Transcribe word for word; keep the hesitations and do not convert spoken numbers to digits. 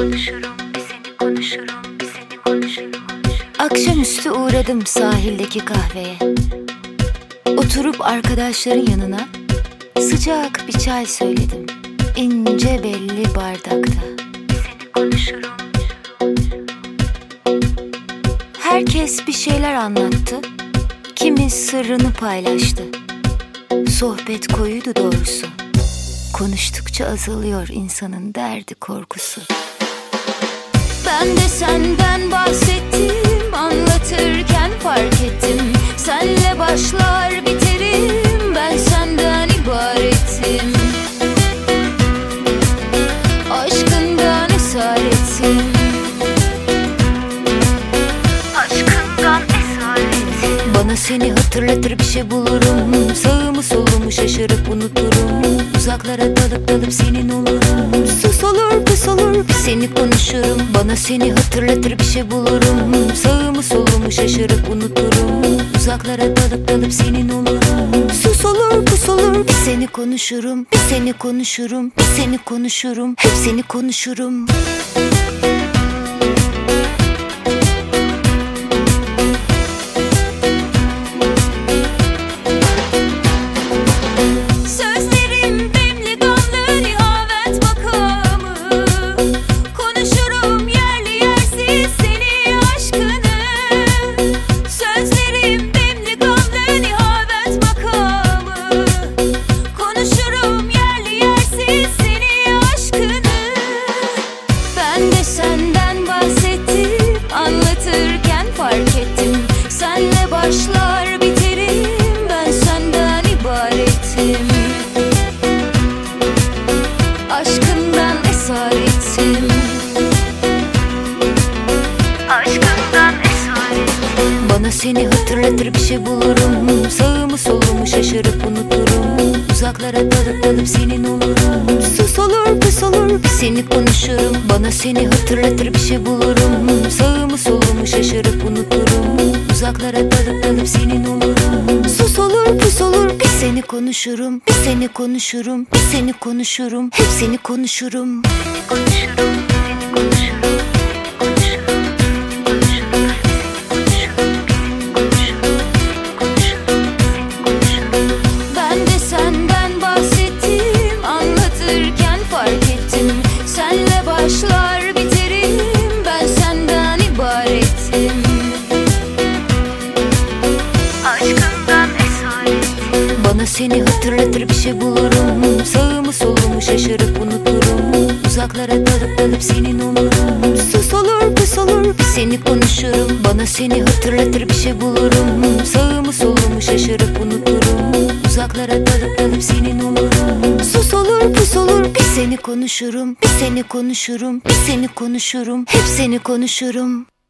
konuşurum, bir seni konuşurum, bir seni konuşurum. Akşamüstü uğradım sahildeki kahveye. Oturup arkadaşların yanına sıcak bir çay söyledim, ince belli bardakta. Bir seni konuşurum. Herkes bir şeyler anlattı, kimi sırrını paylaştı. Sohbet koyuydu doğrusu. Konuştukça azalıyor insanın derdi korkusu. Ben de senden bahsettim, anlatırken fark ettim. Senle başlar biterim, ben senden ibaretim. Aşkından esaretim, Aşkından esaretim. bana seni hatırlatır bir şey bulurum. Sağımı solumu şaşırıp unuturum. Uzaklara dalıp dalıp senin olurum. Sus olur pus olur bir seni konuşurum. Bana seni hatırlatır bir şey bulurum. Sağımı solumu şaşırıp unuturum. Uzaklara dalıp dalıp senin olurum. Sus olur pus olur bir seni konuşurum. Bir seni konuşurum, bir seni konuşurum. Hep seni konuşurum. Senden bahsettim, anlatırken fark ettim. Senle başlar biterim, ben senden ibaretim. Aşkından esaretim, Aşkından esaretim. bana seni hatırlatır bir şey bulurum. Sağımı solumu şaşırıp unuturum. Uzaklara dalıp dalıp senin olurum. Sus olur pus olur bir seni konuşurum. Bana seni hatırlatır bir şey bulurum. Sağımı solumu şaşırıp unuturum. Uzaklara dalıp dalıp senin olurum. Sus olur pus olur bir seni konuşurum. Bir seni konuşurum, bir seni konuşurum. Hep seni konuşurum. Seni konuşurum, seni konuşurum, seni konuşurum, seni konuşurum, seni konuşurum, seni konuşurum, seni konuşurum. Ben de senden bahsettim, anlatırken fark ettim. Senle başlar biterim, ben senden ibaretim. Aşkından esaretim. Bana seni hatırlatır bir şey bulurum. Sağımı solumu şaşırıp unuturum. Uzaklara dalıp dalıp senin olurum. Sus olur pus olur bir seni konuşurum. Bana seni hatırlatır bir şey bulurum. Sağımı solumu şaşırıp unuturum. Uzaklara dalıp dalıp senin olurum. Sus olur pus olur bir seni konuşurum. Bir seni konuşurum, bir seni konuşurum. Hep seni konuşurum.